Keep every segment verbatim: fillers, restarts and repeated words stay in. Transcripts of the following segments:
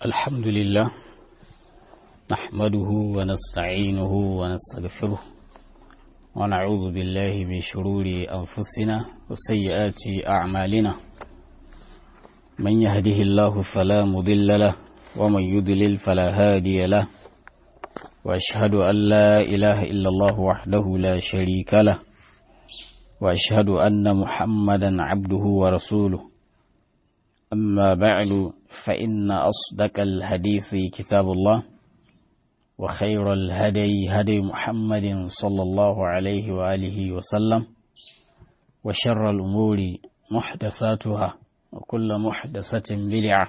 الحمد لله نحمده ونستعينه ونستغفره ونعوذ بالله من شرور أنفسنا وسيئات أعمالنا من يهده الله فلا مضل له ومن يضلل فلا هادي له وأشهد أن لا إله إلا الله وحده لا شريك له وأشهد أن محمدا عبده ورسوله أما بعد فإن أصدق الحديث كتاب الله وخير الهدي هدي محمد صلى الله عليه وآله وسلم وشر الأمور محدثاتها وكل محدثة بدعة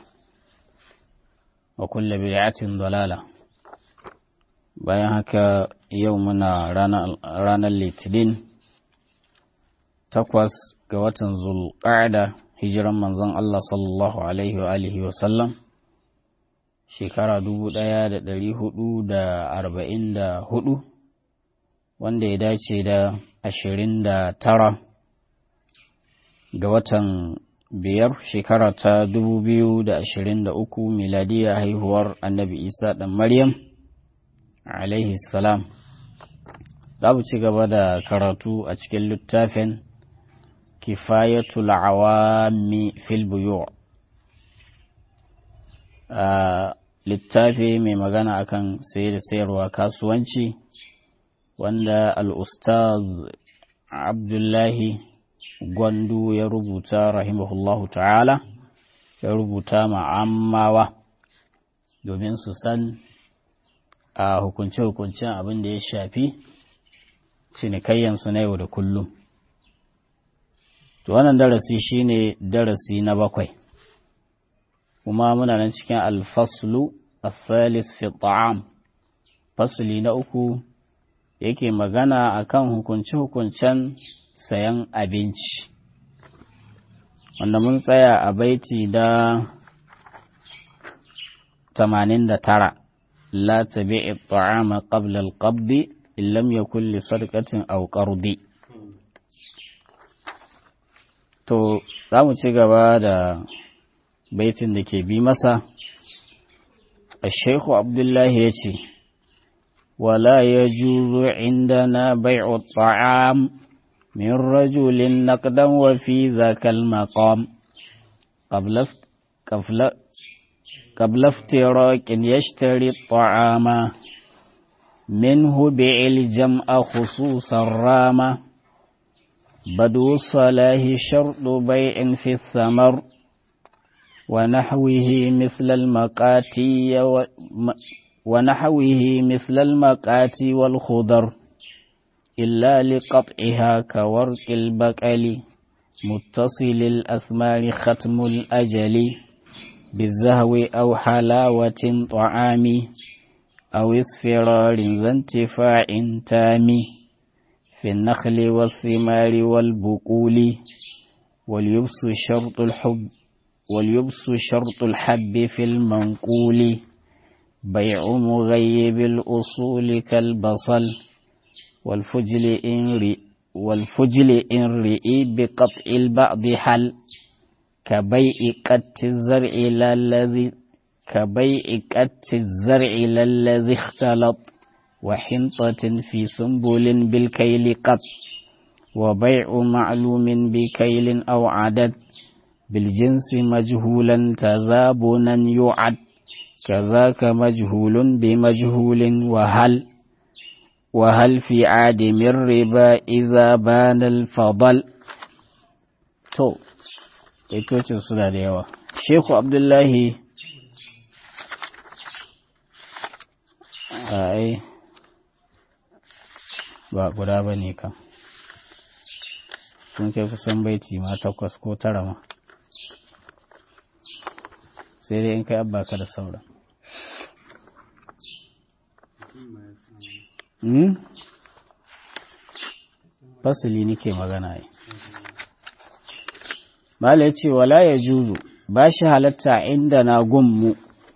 وكل بدعة ضلالة. bayan haka yau muna ranar litinin takwas ga watan zulqa'ada hijiran manzon Allah sallallahu alaihi wa alihi wa sallam shekara dubu ɗaya da ɗari hudu da arba'in da hudu wanda ya dace da ashirin da tara ga watan biyar shekara ta dubu biyu da ashirin da uku miladiya haihuwar annabi Isa ɗan Maryam alaihi salam. Za mu ci gaba da karatu a cikin littafin kifayatul awami fil buyu' littafi mai magana akan saye da sayarwa kasuwanci wanda al-ustaz Abdullahi Gwandu ya rubuta rahimahullahu ta'ala, ya rubuta ma'ammawa domin su san a hukunce-hukuncen abin da ya shafi cinikayyansu na yau da kullum. To wannan darasi shine darasi na bakwai, kuma muna nan cikin alfaslu al-thalith fi ta'am, fasli na uku yake magana akan hukunce-hukuncen sayan abinci, wanda mun tsaya a baiti da tamanin da tara. لا تبيع الطعام قبل القبض إن لم يكن لصدقة أو قرض. to za mu ci gaba da baitin da ke bi masa. Sheikhu Abdullahi ya ce, wala ya juzu indana bai'u ta'am min rajulin naqdan wa fi zakal maqam qabla قبل افتراق يشتري الطعام منه بيع الجمع خصوصا راما بدو الصلاح شرط بيع في الثمر ونحوه مثل المقاتي و... ونحوه مثل المقاتي والخضر إلا لقطعها كورق البقل متصل الأثمار ختم الأجل بالزهو أو حلاوة طعام أو اصفرار ذا انتفاع تام في النخل والثمار والبقول واليبس شرط الحب واليبس شرط الحب في المنقول بيع مغيب الأصول كالبصل والفجل إن رئ والفجل إن رئي بقطع البعض حل كبيع قت الزرع للذي كبيع قت الزرع للذي اختلط وحنطة في سنبل بالكيل قط وبيع معلوم بكيل أو عدد بالجنس مجهولا تزابنا يعد كذاك مجهول بمجهول وهل وهل في عادم الربا إذا بان الفضل. تو Taitocin suna da yawa. Sheku Abdullahi ai ba guda ba ne kan, sun kai kusan baiti ma takwas ko tara ma, sai dai in kai abba ka da sauran. Hmm? Fasili nike magana ai. Mala ya ce, wala ya juzu, ba shi halatta inda na gunmu,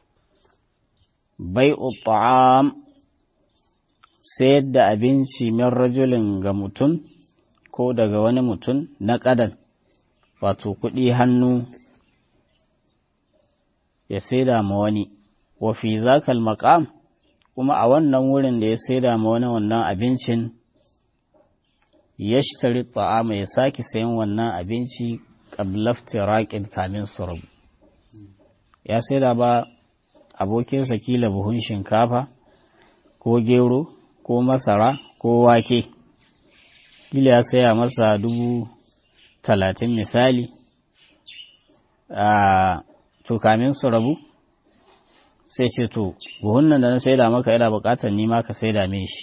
bai ta'am sayar da abinci min rajulin ga mutum ko daga wani mutum na ƙadan, wato kuɗi hannu ya saida ma wani wa fi zakal maqam kuma a wannan wurin da ya saida ma wani wannan abincin yashtari ta'ama ya sake sayan wannan abinci qabla iftiraqin kamin su rabu ya saida ba abokinsa kila buhun shinkafa ko gero ko masara ko wake kila ya saya masa dubu talatin misali a to kamin su rabu sai ce to buhun nan da na saida maka ina bukatar ni ma ka saida min shi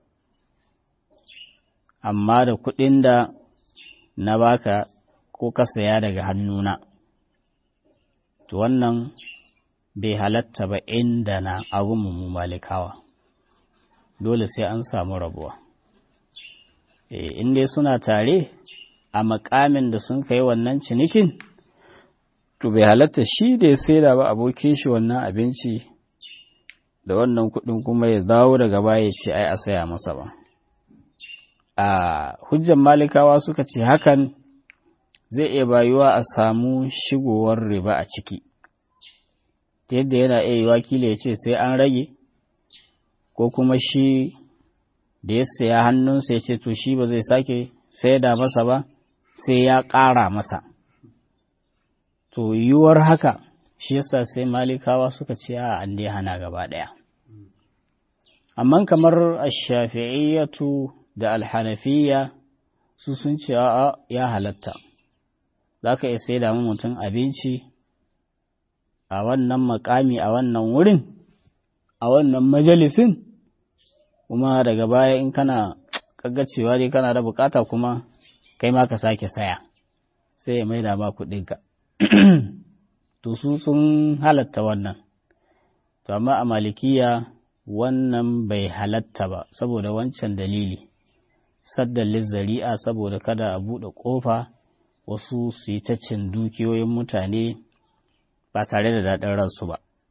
amma da kuɗin da na baka ko ka saya daga hannuna to wannan bai halatta ba inda na abun mu malikawa dole sai an samu rabuwa eh in dai suna tare a makamin da sun kai wannan cinikin to bai halatta shi da ya saida ba abokin shi wannan abinci da wannan kuɗin kuma ya dawo daga baya ya ce ai a saya masa ba a hujjan malikawa suka ce hakan zai iya bayuwa a samu shigowar riba a ciki ta yadda yana iya yiwa kila ya ce sai an rage ko kuma shi da ya saya hannunsa ya ce to shi ba zai sake saida masa ba sai ya ƙara masa to yiwuwar haka shi yasa sai malikawa suka ce a an dai hana gaba ɗaya amma kamar ash-shafi'iyyatu da al-hanafiyya su sun ce a ya halatta zaka iya saida mu mutum abinci a wannan makami a wannan wurin a wannan majalisin kuma daga baya in kana kaggacewa dai kana da bukata kuma kai ma ka sake saya sai ya maida ba kuɗinka to su sun halatta wannan to amma a malikiya wannan bai halatta ba saboda wancan dalili saddan lizzari'a saboda kada a buɗe ƙofa wasu su yi ta cin dukiyoyin mutane ba tare da daɗin ransu ba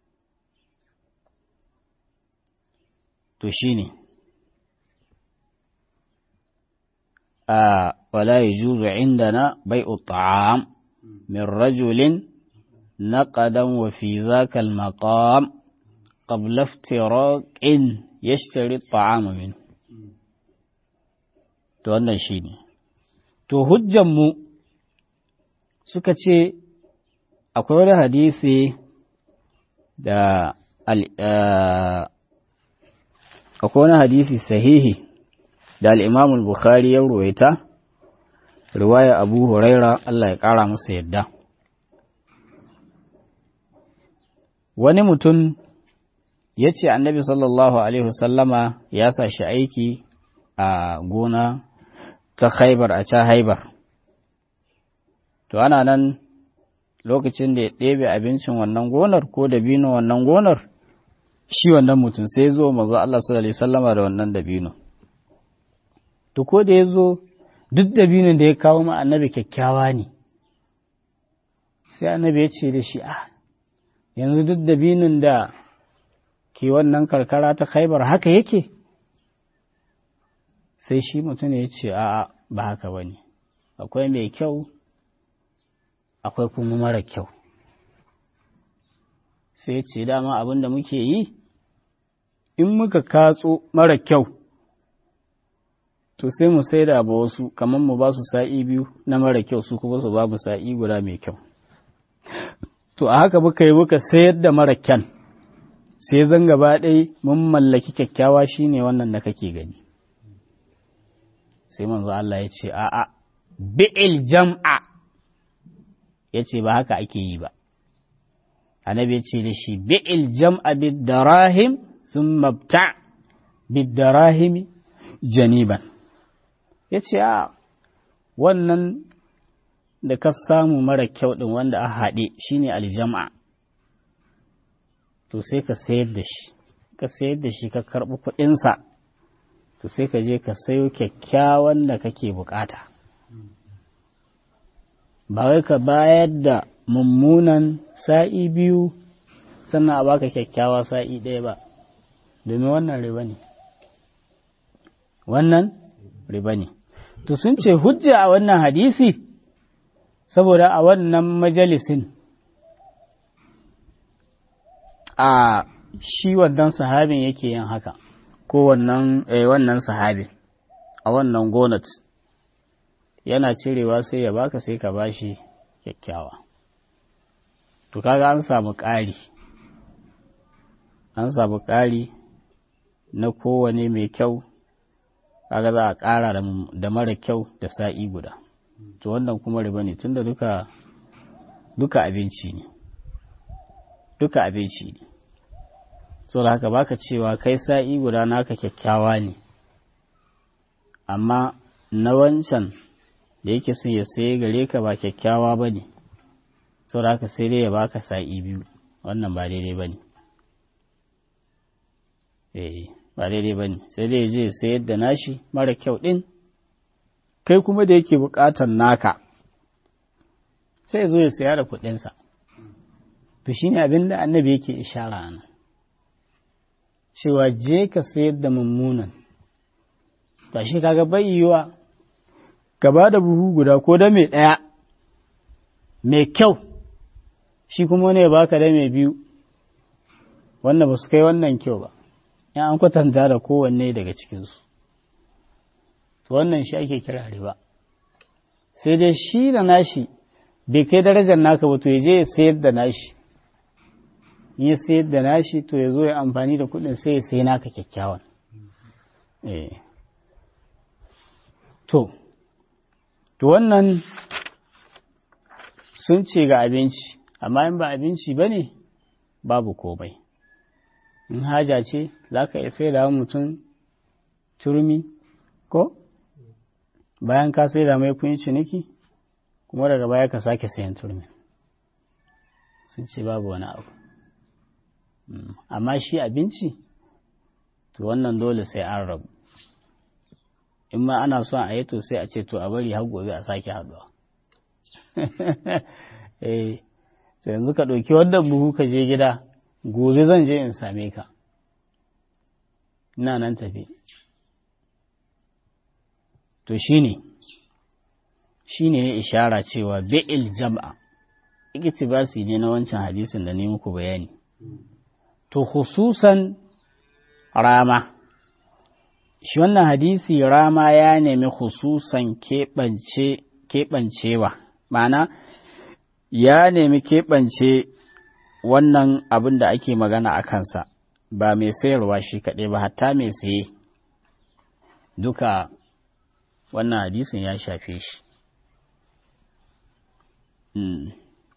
to shine a wala yajuzu indana bai'u ta'am من رجل نقدا وفي ذاك المقام قبل افتراق يشتري الطعام منه to wannan shine to hujjan mu suka ce akwai wani hadisi da akwai wani hadisi sahihi da al-Imam al-Bukhari ya ruwaita riwaya Abu Huraira Allah ya ƙara masa yadda. Wani mutum ya ce annabi sallallahu Alaihi wasallama ya sa shi aiki a gona ta Khaibar a ca Haibar. To ana nan lokacin da ya ɗebe abincin wannan gonar ko dabino wannan gonar, shi wannan mutum sai zo mazu Allah sallallahu Alaihi wasallama da wannan dabino. To ko da ya zo duk dabinin da ya kawo ma annabi kyakkyawa ne sai annabi ya ce da shi ah yanzu duk dabinin da ke wannan karkara ta Khaibar haka yake sai shi mutum ya ce a'a ba haka bane akwai mai kyau akwai kuma mara kyau sai ya ce dama abin da muke yi in muka katso mara kyau to sai mu saida ba wasu kamar mu ba su sa'i biyu na mara kyau su kuma su babu sa'i guda mai kyau to a haka muka yi muka sayar da mara kyan sai zan gaba ɗaya mun mallaki kyakkyawa shine wannan da kake gani sai manzo Allah ya ce a'a bi'il jam'a ya ce ba haka ake yi ba annabi ya ce da shi bi'il jam'a bid darahim thumma bta' bid darahim janiban ya ce a wannan da ka samu mara kyau ɗin wanda a haɗe shine aljama'a to sai ka sayar da shi ka sayar da shi ka karɓi kuɗinsa to sai ka je ka sayo kyakkyawan da kake bukata ba wai ka bayar da mummunan sa'i biyu sannan a baka kyakkyawa sa'i ɗaya ba domin wannan riba ne wannan riba ne to sun ce hujja a wannan hadisi saboda a wannan majalisin a shi wannan sahabin yake yin haka ko wannan eh, wannan sahabin a wannan gonat yana cirewa sai ya baka sai ka bashi kyakkyawa to kaga an samu ƙari an samu ƙari na kowane mai kyau kaga za a ƙara da mara kyau da sa'i guda to wannan kuma riba ne tunda duka duka abinci ne duka abinci ne so da haka baka cewa kai sa'i guda naka kyakkyawa ne amma na wancan da yake sun ya saye gare ka ba kyakkyawa ba ne so da haka sai dai ya baka sa'i biyu wannan ba daidai ba ne eh ba daidai ba ne sai dai je sayar da nashi mara kyau ɗin kai kuma da yake buƙatar naka sai zo ya saya da kuɗinsa to shi ne abin da annabi yake ishara nan cewa je ka sayar da mummunan ba shi kaga bai yiwa gaba da buhu guda ko da mai ɗaya mai kyau shi kuma ne baka da mai biyu wannan ba su kai wannan kyau ba in an kwatanta da kowanne daga cikinsu to wannan shi ake kira riba sai dai shi da nashi bai kai darajar naka ba to ya je ya sayar da nashi in ya sayar da nashi to ya zo ya amfani da kuɗin sai ya sayi naka kyakkyawan eh to to wannan sun ce ga abinci amma in ba abinci ba ne babu komai in haja ce za ka iya sai da mutum turmi ko bayan ka sai da mai kun ciniki kuma daga baya ka sake sayan turmi sun ce babu wani abu amma shi abinci to wannan dole sai an rabu in ma ana son a yi to sai a ce to a bari har gobe a sake haɗuwa eh to yanzu ka ɗauki wannan buhu ka je gida gobe zan je in same ka ina nan tafi to shine shine ya ishara cewa bi'il jam'a iktibasi ne na wancan hadisin da ne muku bayani to khususan rama shi wannan hadisi rama ya nemi khususan keɓance keɓancewa ma'ana ya nemi keɓance wannan abin da ake magana a kansa ba mai sayarwa shi kaɗai ba hatta mai saye duka wannan hadisin ya shafe shi hmm.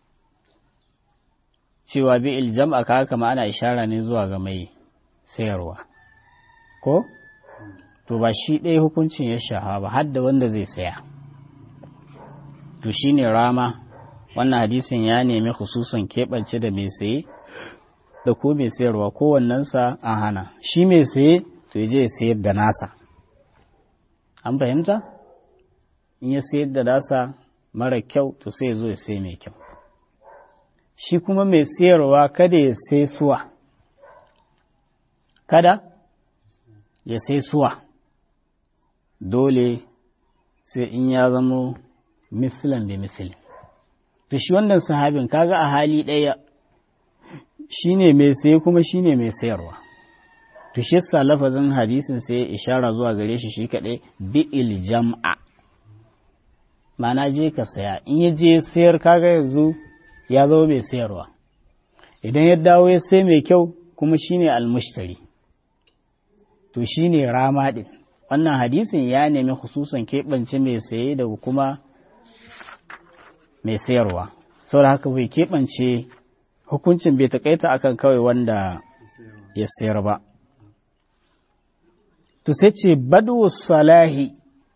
cewa bi iljam'a ka kama ana ishara ne zuwa ga mai sayarwa ko to ba shi ɗaya hukuncin ya shaha ba har da wanda zai saya to shine rama wannan hadisin ya nemi khususan keɓance da mai saye da ko mai sayarwa kowannensa an hana shi mai saye to ya je ya sayar da nasa an fahimta in ya sayar da nasa mara kyau to sai ya zo ya sai mai kyau shi kuma mai sayarwa kada ya sai suwa kada ya sai suwa dole sai in ya zamo mislan da mislin to shi wannan sahabin kaga a hali ɗaya shine mai saye kuma shine mai sayarwa to shi yasa lafazin hadisin sai ishara zuwa gare shi shi kaɗai bi'il jam'a ma'ana je ka saya in ya je sayar kaga yanzu ya zo mai sayarwa idan ya dawo ya sai mai kyau kuma shine almushtari to shine rama din wannan hadisin ya nemi khususan keɓance mai saye da kuma mai sayarwa saboda haka bai keɓance hukuncin bai takaita akan kawai wanda ya sayar ba to sai ce badu salahi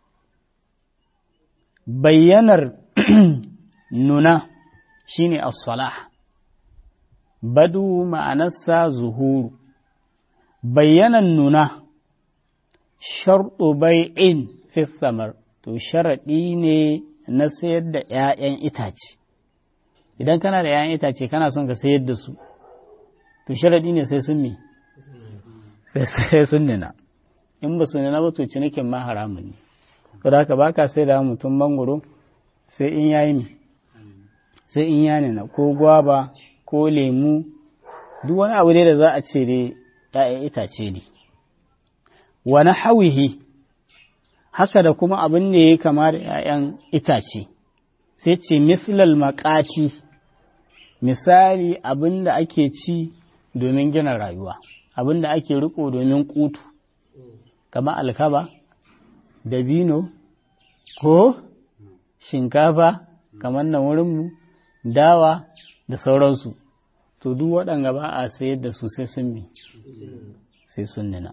bayyanar nuna shine as-salah badu ma'anarsa zuhuru bayyanan nuna sharɗu bai'in fi samar to sharaɗi ne na sayar da ‘ya'yan itace idan kana da ‘ya'yan itace kana son ka sayar da su to sharaɗi ne sai sun ne sai sun nuna in ba su nuna ba to cinikin ma haramun ne to da haka baka sai da mutum mangoro sai in yayi mi sai in ya nuna ko gwaba ko lemu duk wani abu ne da za a ce dai ‘ya'yan itace ne. Wani hawihi, haka da kuma abin da ya kama da ‘ya'yan itace, sai ce mislal maƙati, misali abin da ake ci domin gina rayuwa, abin da ake riko domin kutu, kama alkaba, dabino, ko shinkafa, kamar nan wurinmu, dawa da sauransu. To duk waɗanga ba a sayar da su sai sun mi, sai sun nina.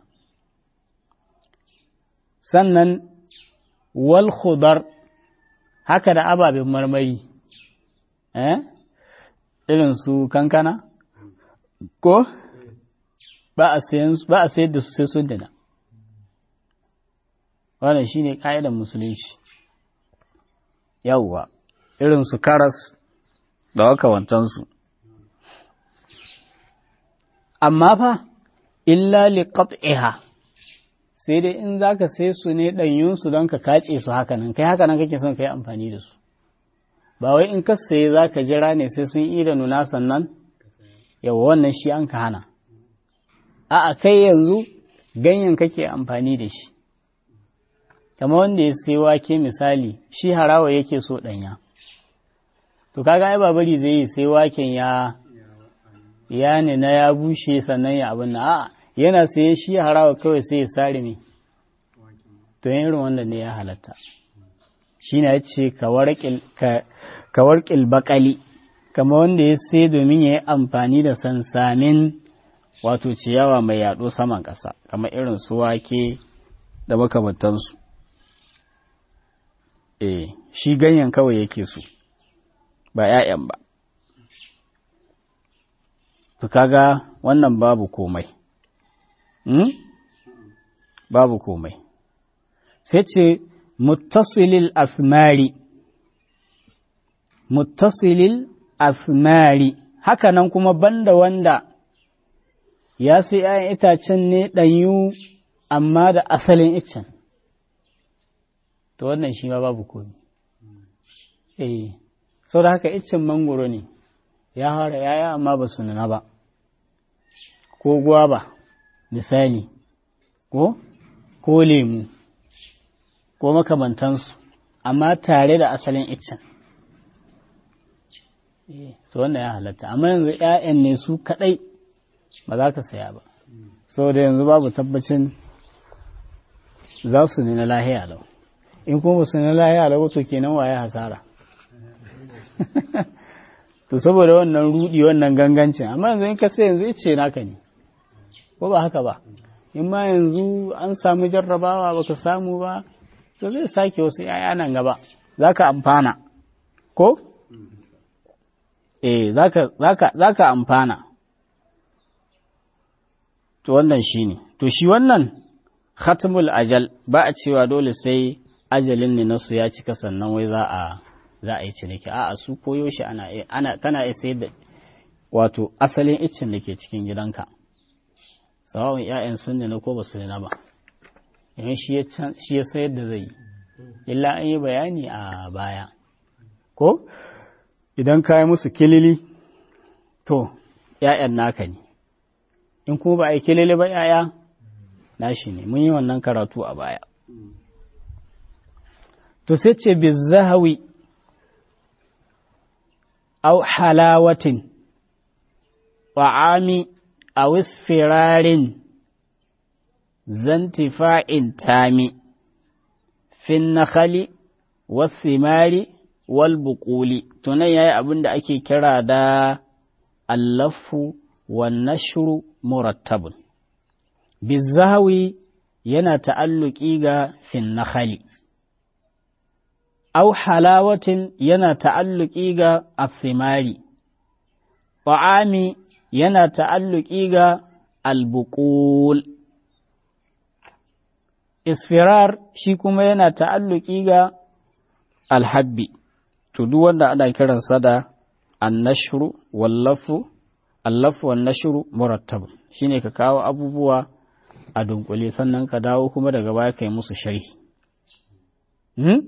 Sannan wal khudar, haka da ababen marmari, eh? Irin su kankana, ko ba a sayar da su sai sun nina. Wannan shi ne ƙa'idar musulunci. Yawwa, irin su karas da makamantansu. Amma fa, illa li qat'iha, sai dai in za ka sai su ne ɗanyunsu don ka kace su hakanan, kai hakanan kake son ka yi amfani da su. Ba wai in ka saye za ka jira ne sai sun yi da nuna sannan, yawa wannan shi an ka hana. A'a, kai yanzu ganyen kake amfani da shi. Kama wanda ya sai wake misali, shi harawa yake so ɗanya. To kaga ai babari zai yi sai waken ya ya ne na ya bushe sannan ya abin na a'a yana sai shi harawa kawai sai ya sare mai. To yin irin wanda ne ya halatta. Shi na ce ka warƙil baƙali, kama wanda ya sai domin ya yi amfani da sansamin wato ciyawa mai yaɗo saman ƙasa, kama irin su wake da makamantansu. Eh, shi ganyen kawai yake so, ba ‘ya'yan ba. To kaga wannan babu komai, hmm? Babu komai. Sai ce, muttasilil asmari, muttasilil asmari, haka nan kuma banda wanda ya sai ‘ya'yan itacen ne ɗanyu amma da asalin icen. To wannan shi ma babu komi. Eh, sau da haka iccen mangoro ne, ya hara ‘ya'ya amma ba su nuna ba, ko gwaba, misali, ko, ko lemu, ko makamantansu, amma tare da asalin iccen. Eh, to wannan ya halatta, amma yanzu ‘ya'yan ne su kaɗai ba za ka saya ba, sau da yanzu babu tabbacin za su nuna lahiya lau. In kuma su na lahiya da wato kenan waye hasara. To saboda wannan rudi wannan gangancin, amma yanzu in ka sai yanzu ice naka ne, ko ba haka ba, in ma yanzu an samu jarrabawa baka samu ba, to zai sake wasu ‘ya'ya nan gaba, za ka amfana, ko? Eh, za ka amfana. To wannan shi ne, to shi wannan khatmul ajal ba a cewa dole sai ajalin ne nasu ya cika sannan wai za a za a yi ciniki, a'a su koyo shi ana ana kana iya sayar da wato asalin iccen da ke cikin gidanka, sawa'un ƴaƴan sun ne ko ba su ne ba, in shi ya shi ya sayar da zai yi, illa an yi bayani a baya, ko idan ka yi musu kilili to ƴaƴan naka ne, in kuma ba a yi kilili ba ƴaƴa nashi ne, mun yi wannan karatu a baya. To sai ce bizahawi au halawatin ta'ami aw isfirarin zantifa'in tami fin nakhali was simari wal buquli. To nan yayi abin da ake kira da allafu wan nashru murattabun. Bizahawi yana ta'alluki ga fin nakhali, au halawatin yana ta'alluki ga athimari, ta'ami yana ta'alluki ga albuqul, isfirar shi kuma yana ta'alluki ga alhabbi. To duk wanda ana kiransa da annashru wallafu allafu wan nashru murattab, shine ka kawo abubuwa a dunkule sannan ka dawo kuma daga baya kai musu sharhi. hmm?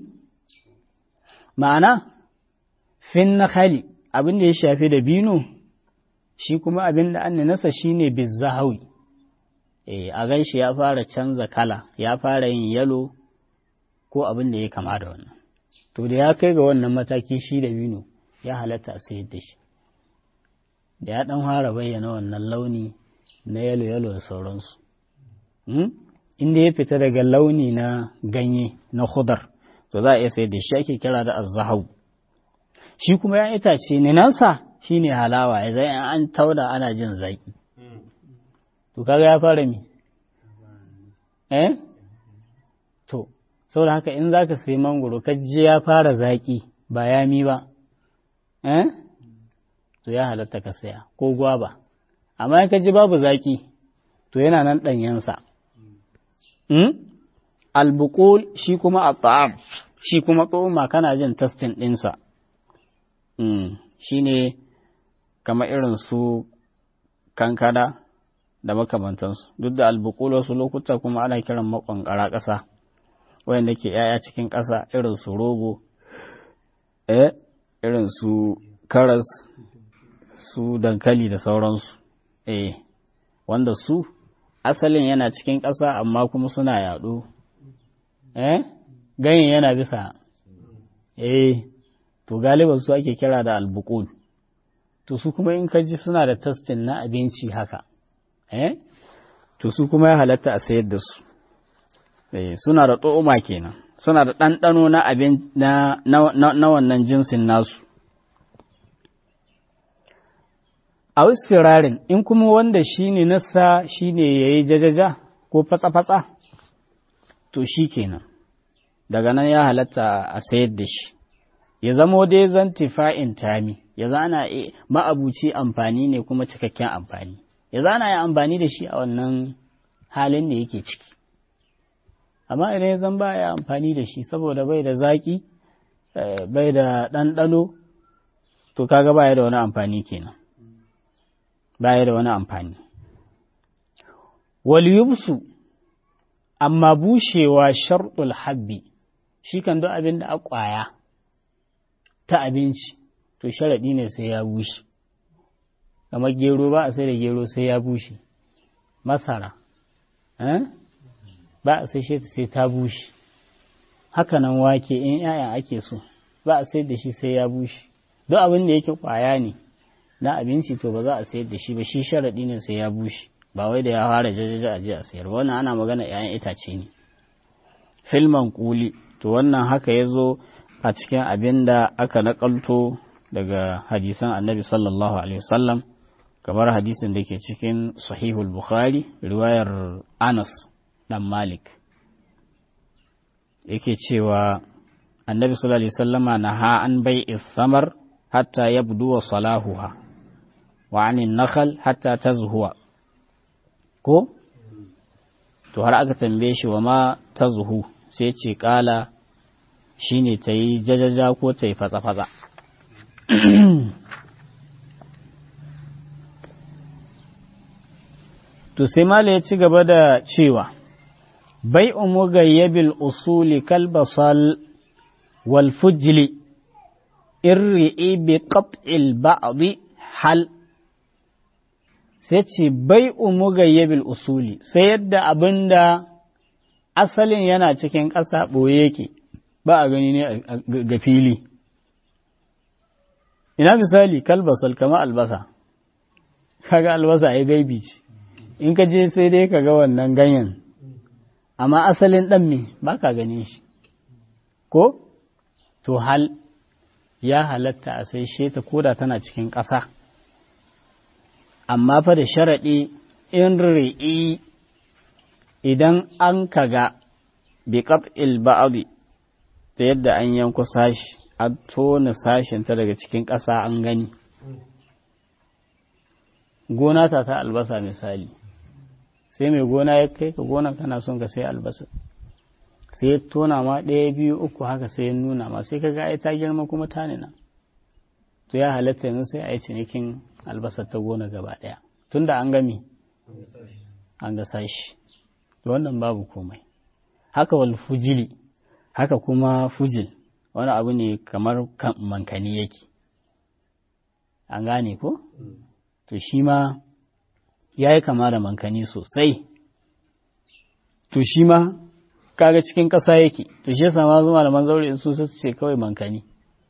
Ma'ana fin nakhali abin da ya shafi da bino shi kuma abin da an nasa shine bizzahawi eh a ganshi ya fara canza kala ya fara yin yalo ko abin da ya kama da wannan to da ya kai ga wannan mataki shi da bino ya halatta a sayar da shi da ya dan fara bayyana wannan launi na yalo yalo da sauransu inda ya fita daga launi na ganye na khudar to za a iya sayar da shi ake kira da azzahaw shi kuma ya itace ne nansa shine halawa idan an tauda ana jin zaki to kaga ya fara mi eh to saboda haka in zaka sayi mangoro kaje ya fara zaki ba yami ba eh to ya halatta ka saya ko gwaba amma in kaji babu zaki to yana nan danyensa hmm albuqul shi kuma at'am shi kuma tsoma kana jin tastin dinsa hmm shine kamar irin su kankana da makamantansu duk da albuqul wasu lokuta kuma ana kiran makwankara ƙasa wanda ke yaya cikin ƙasa irin su rogo eh irin su karas su dankali da sauransu eh wanda su asalin yana cikin ƙasa amma kuma suna yaɗo eh ganyen yana bisa eh to galiban su ake kira da albuqul to su kuma in kaji suna da tastin na abinci haka eh to su kuma ya halatta a sayar da su eh suna da tso'uma kenan suna da ɗanɗano na abin na na wannan jinsin nasu a wasfirarin in kuma wanda shine nasa shine yayi jajaja ko fatsa-fatsa to shi kenan daga nan ya halatta a sayar da shi ya zamo dai zantifa'in tami ya zana ma'abuci amfani ne kuma cikakken amfani ya zana ya amfani da shi a wannan halin da yake ciki amma idan ya zan ba ya amfani da shi saboda bai da zaki bai da ɗanɗano to kaga baya da wani amfani kenan baya da wani amfani wal yubsu amma bushewa sharɗul habbi shi kan duk abin da a ƙwaya ta abinci to sharaɗi ne sai ya bushe kamar gero ba a sai da gero sai ya bushe masara ba a sai shi sai ta bushe haka nan wake in ‘ya'yan ake so ba a sai da shi sai ya bushe duk abin da yake ƙwaya ne na abinci to ba za a sayar da shi ba shi sharaɗi ne sai ya bushe ba wai da ya fara jajaja a je a sayar wannan ana magana ‘ya'yan itace ne filman kuli to wannan haka ya zo a cikin abin da aka nakalto daga hadisan annabi sallallahu alaihi wasallam kamar hadisin da ke cikin sahihul bukhari riwayar anas dan malik yake cewa annabi sallallahu alaihi wasallama naha an bai'i samar hatta yabdu wa salahuha wa anin nakhal hatta tazhuwa ko to har aka tambaye shi wa ma tazhu sai ce kala shine tayi jajaja ko tayi fatsa-fatsa to sai mala ya ci gaba da cewa bai'u mugayyabil usuli kal basal wal fujli irri'i bi qat'il ba'd hal sai ce bai'u mugayyabil usuli sai yadda abinda asalin yana cikin ƙasa ɓoye yake ba a gani ne ga fili ina misali kalbasal kama albasa kaga albasa ai gaibi ce in ka je sai dai kaga wannan ganyen amma asalin ɗan me ba ka gane shi ko to hal ya halatta a sai sheta koda tana cikin ƙasa amma fa da sharaɗi in ri'i idan an kaga bi qat'il ba'd ta yadda an yanko sashi an tona sashin ta daga cikin ƙasa an gani gona ta ta albasa misali sai mai gona ya kai ka gona kana son ka sai albasa sai ya tona ma ɗaya biyu uku haka sai ya nuna ma sai ka ga ai ta girma kuma ta nuna to ya halatta yanzu sai a yi cinikin albasar ta gona gaba ɗaya tunda an gami an ga sashi wannan babu komai haka wal fujili haka kuma fujil wani abu ne kamar mankani yake an gane ko to to shi ma ya yi kama da mankani sosai, to shi ma kaga cikin ƙasa yake, to shi yasa ma zuwa malaman zaure su su ce kawai mankani.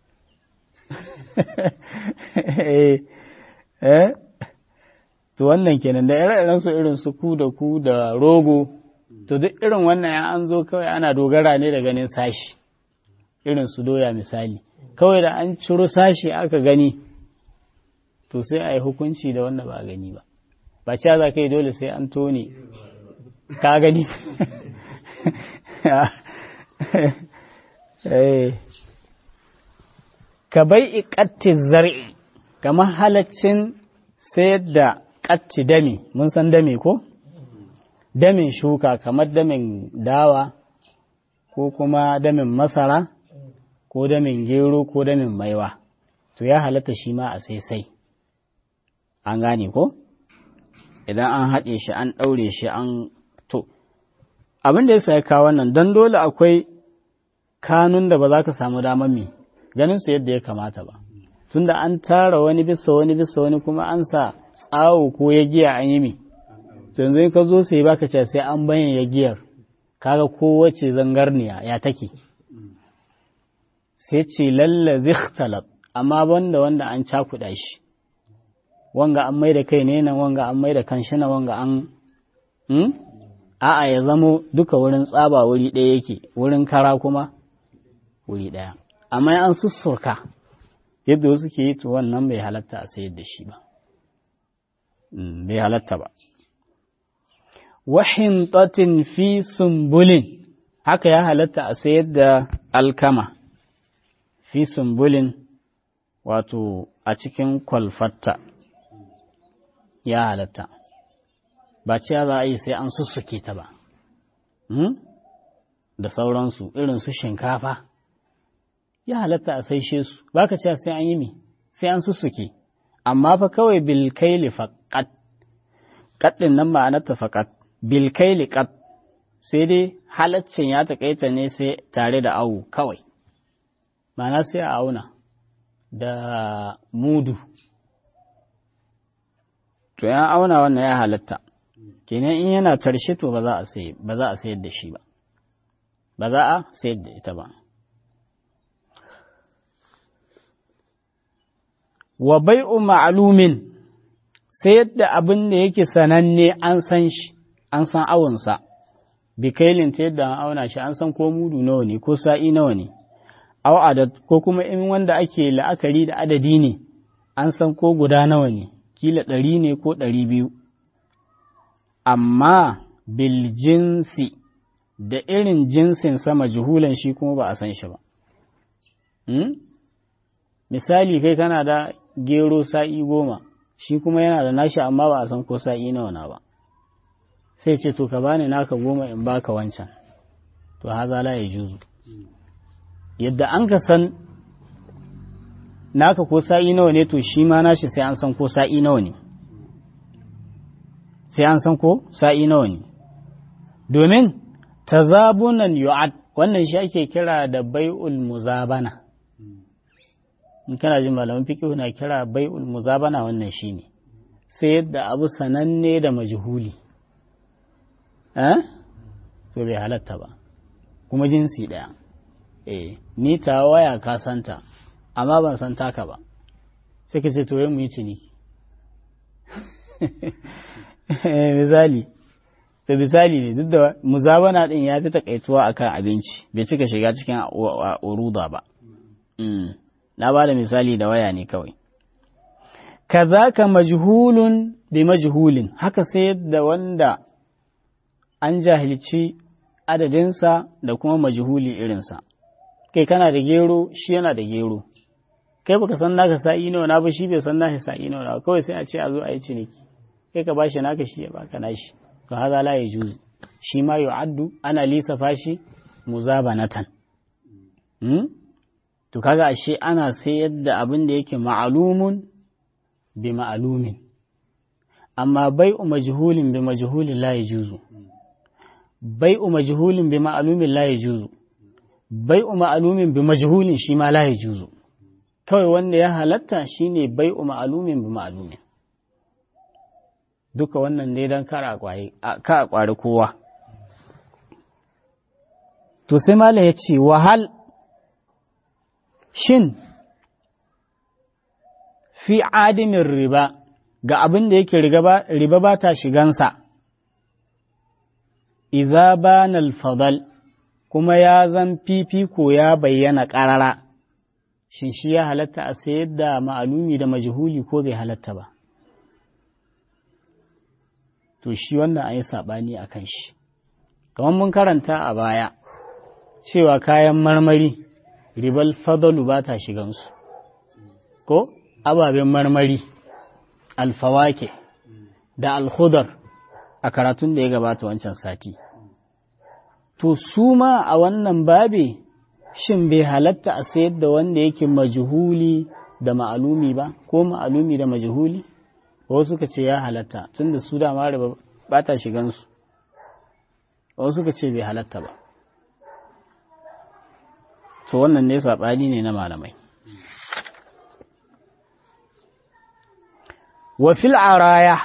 eh to wannan kenan da ire-iren su irin su ku da ku da rogo, to duk irin wannan ya an zo kawai ana dogara ne da ganin sashi, irin su doya misali, kawai da an ciro sashi aka gani to sai a yi hukunci da wanda ba a gani ba, ba cewa za ka yi dole sai an tone ka gani. Ka bai ƙatti zar'i, kamar halaccin sayar da ƙatti dami, mun san dami ko? Damin shuka kamar damin dawa ko kuma damin masara ko damin gero ko damin maiwa, to ya halatta shi ma a sai sai. An gane ko? Idan an haɗe shi an ɗaure shi an to, abin da ya sa ya kawo wannan don dole akwai kanun da ba za ka samu damar mi ganin su yadda ya kamata ba, tunda an tara wani bisa wani bisa wani kuma an sa tsawo ko ya giya an yi mi, to yanzu in ka zo sai baka ce sai an bayan ya giyar, kaga kowace zangarniya ya take, sai ce lalla zikhtalab, amma banda wanda an cakuɗa shi, wanga an mai da kai ne nan, wanga an mai da kanshi na, wanga an a'a ya zamo duka wurin tsaba wuri ɗaya yake, wurin kara kuma wuri ɗaya, amma an sussurka yadda wasu ke yi to wannan bai halatta a sayar da shi ba, bai halatta ba. Wahin tatin fi sumbulin, haka ya halatta a sayar da alkama fi sumbulin, wato a cikin kwalfatta ya halatta, ba ciya za a yi sai an sussuke ta ba, da sauransu irin su shinkafa ya halatta a saishe su, ba ka ciya sai an yi mi sai an sussuke, amma fa kawai bilkaili faƙat, ƙaɗin nan ma'anarta faƙat, bilkaili ƙat, sai dai halaccin ya taƙaita ne sai tare da awu kawai, ma'ana sai a auna da mudu, to ya auna wannan ya halatta, kenan in yana tarshe to ba za a sayar ba za a sayar da shi ba, ba za a sayar da ita ba. Wa bai'u ma'lumin, sayar da abin da yake sananne an san shi, an san awunsa, bi kailin ta yadda an auna shi an san ko mudu nawa ne ko sa'i nawa ne, aw adad ko kuma in wanda ake la'akari da adadi ne an san ko guda nawa ne, kila ɗari ne ko ɗari biyu, amma bil jinsi da irin jinsin sama juhulan shi kuma ba a san shi ba. Hmm? Misali kai kana da gero sa'i goma, shi kuma yana da nashi amma ba a san ko sa'i nawa na ba, sai ce to ka bani naka goma in baka wancan, to haza la ya juzu. Yadda an ka san naka ko sa'i nawa ne to shi ma nashi sai an san ko sa'i nawa ne, sai an san ko sa'i nawa ne, domin tazabunan yu'ad, wannan shi ake kira da bai'ul muzabana. In kana jin malaman fiqh na kira bai'ul muzabana, wannan shine sai yadda abu sananne da majhuli, eh to bai halatta ba, kuma jinsi daya. Eh ni ta waya ka santa amma ban san taka ba, sai ka ce to yi mu yi ciniki. Misali, to misali ne, duk da muzabana din ya fi takaituwa akan abinci, bai cika shiga cikin uruda ba. Na ba da misali da waya ne kawai. Kazaka majhulun bi majhulin, haka sai da wanda an jahilci adadinsa da kuma majhuli irinsa. Kai kana da gero, shi yana da gero, kai baka san naka sa'i nawa na ba, shi bai san naka sa'i nawa na, kawai sai a ce a zo a yi ciniki, kai ka bashi naka shi ya baka nashi, to haza la ya juzu, shi ma yu'addu ana lisafa shi muzabanatan. hmm? To kaga ashe ana sayar da abin da yake ma'alumun bi ma'alumin, amma bai'u majhulin bi majhulin la ya juzu, bai'u majhulin bi ma'alumin la ya juzu, bai'u ma'alumin bi majhulin shi ma la ya juzu. Kawai wanda ya halatta shine bai'u ma'alumin bi ma'alumin, duka wannan ne don ka a ƙwari kowa. To sai Mala ya ce, wahal shin fi adimin riba ga abin da yake riba ba ta shigansa, iza bana alfadal kuma ya zan fifiko ya bayyana ƙarara, shin shi ya halatta a sayar da ma'alumi da majhuli ko bai halatta ba? To shi wannan an yi saɓani a kan shi, kamar mun karanta a baya cewa kayan marmari ribal fadalu ba ta shigansu, ko ababen marmari alfawake da alkhudar a karatun da ya gabata wancan sati. To su ma a wannan babe shin bai halatta a sayar da wanda yake majhuli da ma'alumi ba, ko ma'alumi da majhuli? Wasu suka ce ya halatta tunda su da ma riba ba ta shigansu, wasu suka ce bai halatta ba. To wannan ne saɓani ne na malamai. Wa fil araya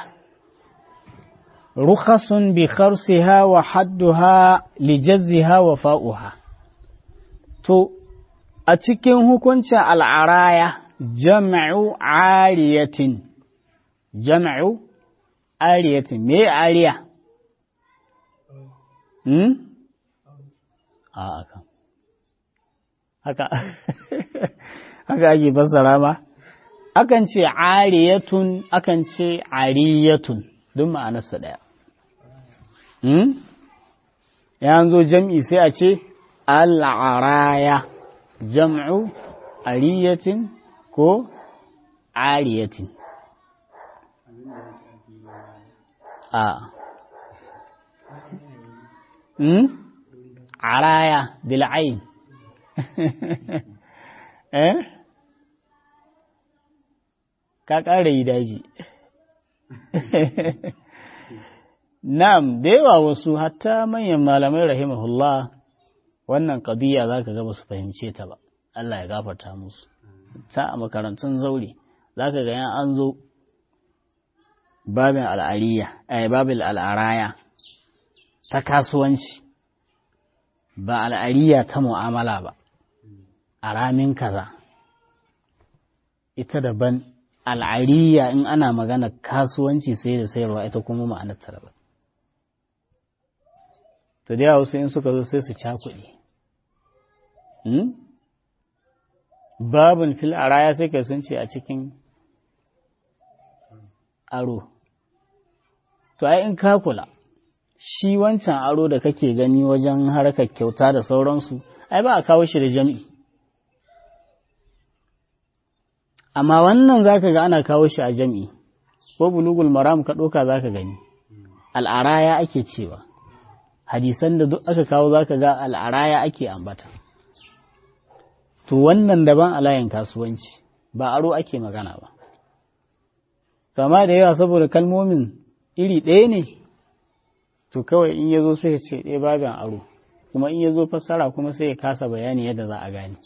rukhasun bi kharsiha wa hadduha li jazziha wa fa'uha. To a cikin hukuncin al'araya jam'u ariyatin, jam'u ariyatin, me ariya? Hmm? A aka. Haka, haka ake fassara ma. Akan ce ariyatun, akan ce ariyatun, duk ma'anarsa ɗaya. Hmm? Ya zo jam'i sai a ce al'araya, jam'u ariyatin ko ariyatin. A. Hmm? Araya, bil'ain. Eh? Ka ƙara yi daji. Na'am, da yawa wasu hatta manyan malamai rahimahullah wannan ƙadiyya za ka ga ba su fahimce ta ba, Allah ya gafarta musu. Ta a makarantun zaure, za ka ga yan an zo babin al'ariya, ai, babin al'araya ta kasuwanci, ba al'ariya ta mu'amala ba, a ramin kaza. Ita daban, al'ariya in ana magana kasuwanci sai da sayarwa ita kuma ma'anar ta daban. To da yawa wasu in suka zo sai su cakuɗe. Babin fil araya sai kai sun ce a cikin aro. To ai in ka kula, shi wancan aro da kake gani wajen harkar kyauta da sauransu, ai ba a kawo shi da jam'i. Amma wannan za ka ga ana kawo shi a jam'i, ko bulugul maram ka ɗoka za ka gani, al'araya ake cewa, hadisan da duk aka kawo za ka ga al'araya ake ambata. To wannan daban a layin kasuwanci, ba aro ake magana ba. Sama da yawa saboda kalmomin iri ɗaya ne, to kawai in ya zo sai ya ce ɗaya babin aro, kuma in ya zo fassara kuma sai ya kasa bayani yadda za a gane.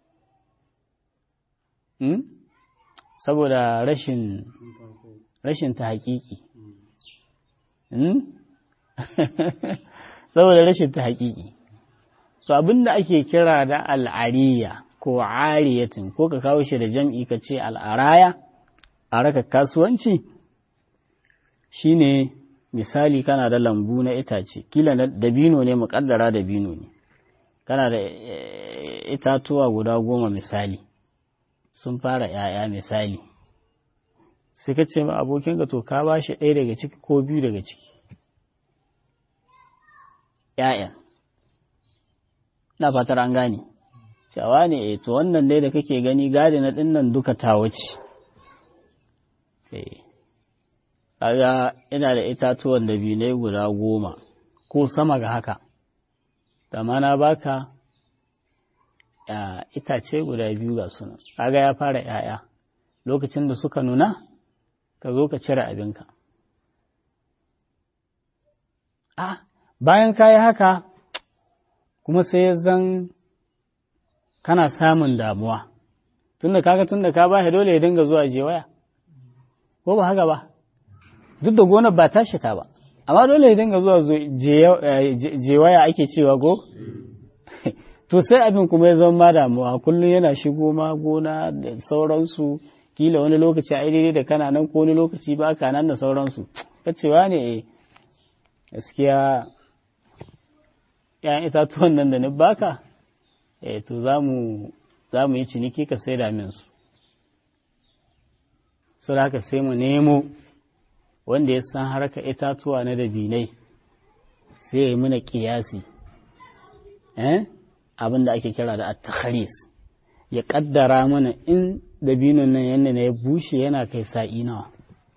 Saboda rashin rashin ta haƙiƙi. Saboda rashin ta haƙiƙi. So abinda ake kira da al'ariya ko ariyatin, ko ka kawo shi da jam'i ka ce al'araya a raka kasuwanci, shine misali kana da lambu na itace, kila na dabino ne, muƙaddara dabino ne, kana da itatuwa guda goma misali, sun fara ‘ya'ya misali, sai ka ce ma abokinka to ka ba shi ɗaya daga ciki ko biyu daga ciki ‘ya'yan, na fatar an gane, cewa ne e to wannan dai da kake gani gadi na ɗin nan duka ta wuce. Kaga ina da itatuwan da binai guda goma ko sama ga haka, amma na baka itace guda biyu ga suna, kaga ya fara ‘ya'ya, lokacin da suka nuna ka zo ka cire abinka. A bayan ka yi haka kuma sai ya zan kana samun damuwa, tunda kaga tunda ka ba dole ya dinga zuwa je waya, ko ba haka ba? duk da gonar ba tashi ta ba amma dole ya dinga zuwa jewaya ake cewa go to sai abin kuma ya zama ma damuwa kullum yana shigo ma gona da sauransu kila wani lokaci a daidai da kana nan ko wani lokaci ba ka nan da sauransu kacewa ne gaskiya ‘ya'yan itatuwan nan da ni baka eh to za mu yi ciniki ka sai da min su so da haka sai mu nemo wanda ya san harka itatuwa na dabinai sai ya yi mana kiyasi eh abin da ake kira da at-takharis ya kaddara mana in dabinon nan yanda ne ya bushe yana kai sa'i nawa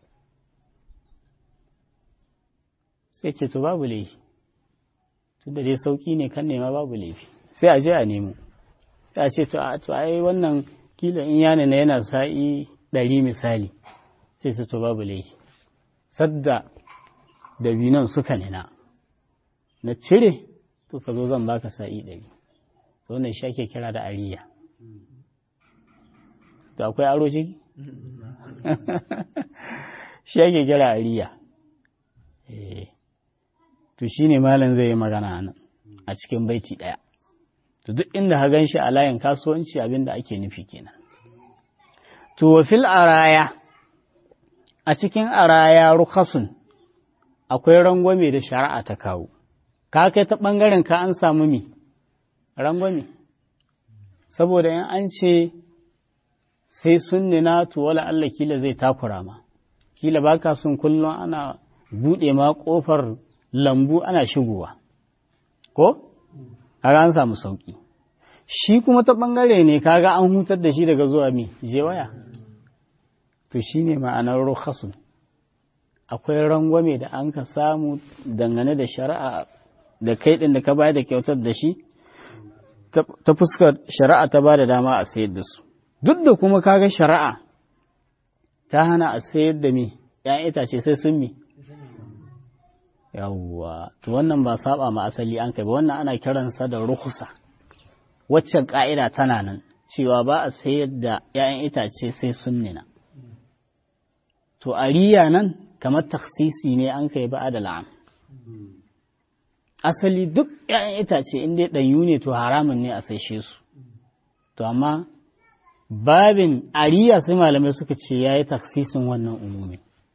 sai ce to babu laifi tunda dai sauki ne kan nema babu laifi sai a je a nemo sai a ce to a to ai wannan kila in yana ne yana sa'i ɗari misali sai ce to babu laifi sadda dabinon suka nina na cire to ka zo zan baka sa'i ɗari to wannan shi ake kira da ariya to akwai aro ciki shi ake kira ariya to shi ne malam zai yi magana nan a cikin baiti ɗaya to duk inda ha gan shi a layin kasuwanci abinda ake nufi kenan to wa fil araya a cikin araya rukhasun akwai rangwame da shari'a ta kawo ka kai ta ɓangaren ka an samu mi rangwame saboda in an ce sai sun nina to wala Allah kila zai takura ma kila baka sun kullum ana buɗe ma ƙofar lambu ana shigowa ko kaga an samu sauki shi kuma ta ɓangare ne kaga an hutar da shi daga zuwa mi je waya to shine ma'anar rukhasun akwai rangwame da an ka samu dangane da shari'a da kai ɗin da ka bayar da kyautar da shi ta fuskar shari'a ta ba da dama a sayar da su duk da kuma kaga shari'a ta hana a sayar da mi ‘ya'yan itace sai sun mi yawwa to wannan ba saba ma asali an kai ba wannan ana kiransa da rukusa waccan ka'ida tana nan cewa ba a sayar da ‘ya'yan itace sai sun nina to ariya nan kamar taksisi ne an kai ba da la'am asali duk ‘ya'yan itace inda ɗanyu ne to haramun ne a saishe su to amma babin ariya sai malamai suka ce ya yi taksisin wannan umumi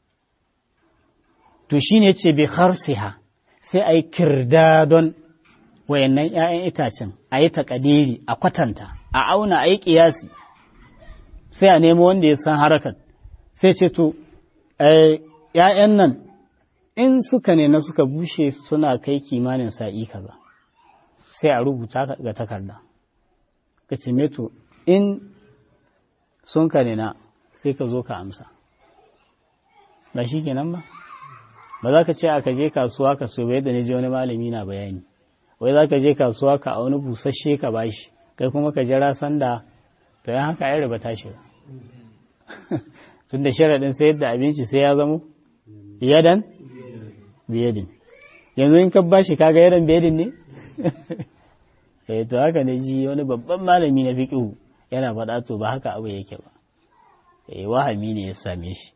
to shi ne ce bai harsiha sai a yi kirdadon wayannan ‘ya'yan itacen a yi takadiri a kwatanta a auna a yi ƙiyasi sai a nemo wanda ya san harakar sai ce to ‘ya'yan nan in suka ne na suka bushe suna kai kimanin sa'i kaza sai a rubuta ga takarda ka ce meto in sun ka ne na sai ka zo ka amsa ba shi kenan ba ba za ka ce aka je kasuwa ka so bai da ne je wani malami na bayani wai za ka je kasuwa ka a wani busasshe ka bashi kai kuma ka jira sanda to yan haka ya riba tashi ba tun da sharaɗin sayar da abinci sai ya zamo yadan biyadin yanzu in ka bashi kaga yadan biyadin ne eh to haka ne ji wani babban malami na fiqh yana faɗa to ba haka abu yake ba eh wahami ne ya same shi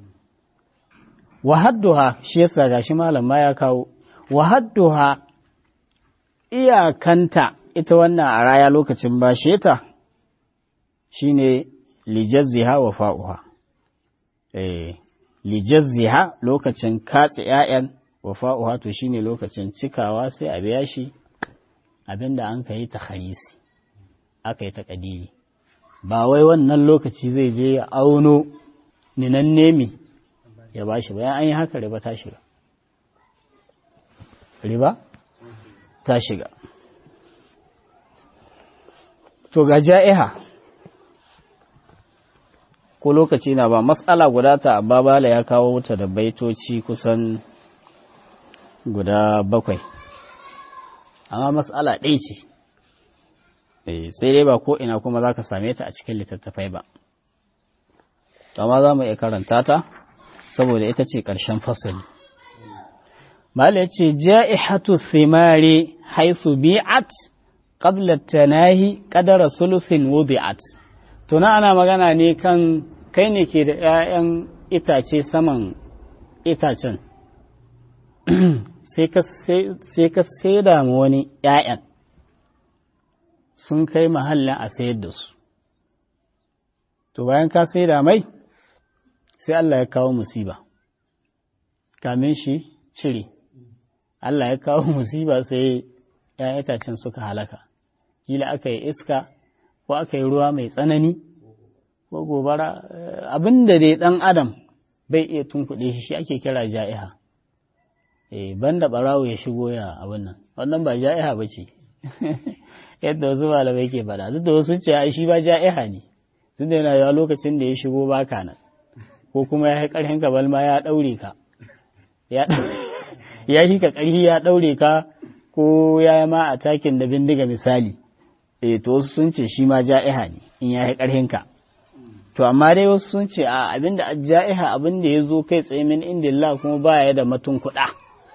wa hadduha shi yasa gashi malam ma ya kawo wa hadduha iyakanta ita wannan a raya lokacin bashe ta shine lijazziha wa fa'uha eh lijazziha lokacin katse ƴaƴan wa fa'uha to shine lokacin cikawa sai a biya shi abinda an kai ta kharisi aka yi ta kadiri ba wai wannan lokaci zai je ya auno ninan nemi ya bashi bayan an yi haka riba ta shiga riba ta shiga to ga ja'iha ko lokaci na ba matsala guda ta ababala ya kawo ta da baitoci kusan guda bakwai amma matsala ɗaya ce sai dai ba ko ina kuma za ka same ta a cikin littattafai ba amma za mu iya karanta ta saboda ita ce ƙarshen fasali mala ce ja'ihatu thimari haisu bi'at qabla tanahi qadara sulusin wudi'at tuna ana magana ne kan kai ne ke da ƴaƴan itace saman itacen sai ka saida ma wani ‘ya'yan sun kai mahallin a sayar da su, to bayan ka saida mai sai Allah ya kawo musiba, kamin shi cire, Allah ya kawo musiba sai ‘ya'yan itacen suka halaka, kila aka yi iska ko aka yi ruwa mai tsanani ko gobara, abinda dai ɗan adam bai iya tunkuɗe shi shi ake kira ja'iha. Eh, banda ɓarawo ya shigo ya abin nan, wannan ba ja'iha ba ce, yadda wasu malamai ke faɗa, duk da wasu ce ai shi ba ja'iha ne, tun da yana yawa lokacin da ya shigo baka nan, ko kuma ya yi ƙarfin ka balma ya ɗaure ka, ya shi ka ƙarfi ya ɗaure ka, ko ya yi ma a takin da bindiga misali, eh, to wasu sun ce shi ma ja'iha ne in ya yi ƙarfin ka. To, amma dai wasu sun ce a abinda a ja'iha abinda ya zo kai tsaye min indillah kuma ba ya da matun kuɗa.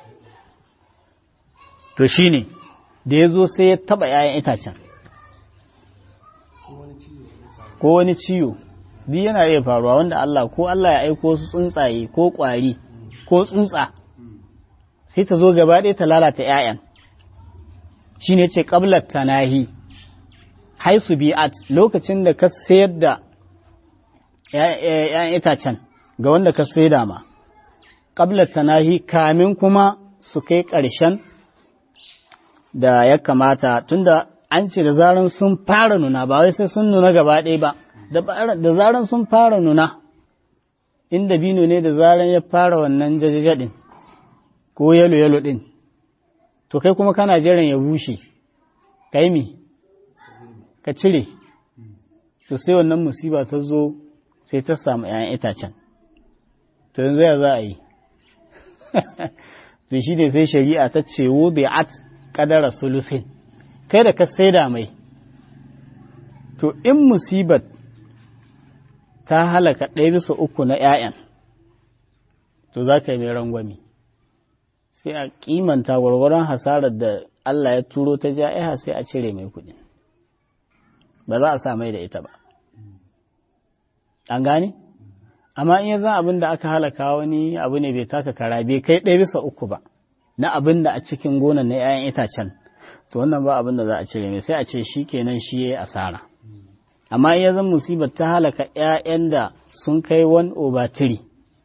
To shi ne, da ya zo sai ya taɓa ‘ya'yan itacen. Ko wani ciwo, duk yana iya faruwa wanda Allah ko Allah ya aiko su tsuntsaye ko ƙwari ko tsutsa, sai ta zo gaba ɗaya ta lalata ‘ya'yan. Shi ne ce ƙablar tanahi, haisu bi'at lokacin da ka sayar da ‘ya'yan itacen ga wanda ka sai dama, ƙablar tanahi kamin kuma su kai ƙarshen da ya kamata, tunda an ce da zaran sun fara nuna ba wai sai sun nuna gaba ɗaya ba, da zaran sun fara nuna, inda bino ne da zaran ya fara wannan jajajaɗin ko yalo-yalo ɗin, to kai kuma kana jiran ya bushe, ka yi mi, ka cire, to sai wannan musiba ta zo sai ta samu ‘ya'yan itacen, to yanzu ya za a yi, to shi ne sai shari'a ta ce wudi'at qadara sulusin, kai da ka saida mai, to in musibat ta halaka ɗaya bisa uku na ‘ya'yan, to za ka yi mai rangwami, sai a kimanta gwargwaron hasarar da Allah ya turo ta ja'iha sai a cire mai kuɗi, ba za a sa mai da ita ba. An gane? Amma in ya zan abin da aka halaka wani abu ne bai taka kara bai kai ɗaya bisa uku ba, na abin da a cikin gonan na ‘ya'yan itacen, to wannan ba abin da za a cire mai sai a ce shi kenan shi ya yi asara. Amma in ya zan musibar ta halaka ‘ya'yan da sun kai one over three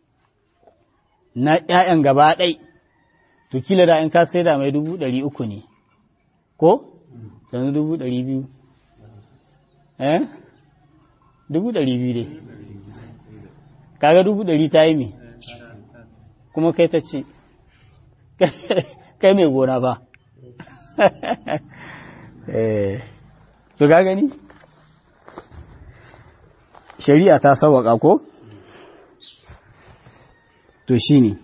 na ‘ya'yan gaba ɗai, to kila da in ka sai da mai dubu ɗari uku ne, ko? Yanzu dubu ɗari biyu. Eh? Dubu ɗari biyu dai. Kaga dubu ɗari ta yi me? Kuma kai ta ce, kai mai gona ba. To ga gani? Shari'a ta sawaka ko? To shi ne.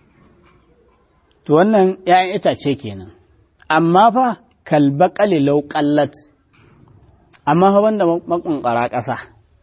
To wannan ‘ya'yan itace kenan. Amma fa, kalbaƙali lauƙallat, amma fa wanda makunkara ƙasa.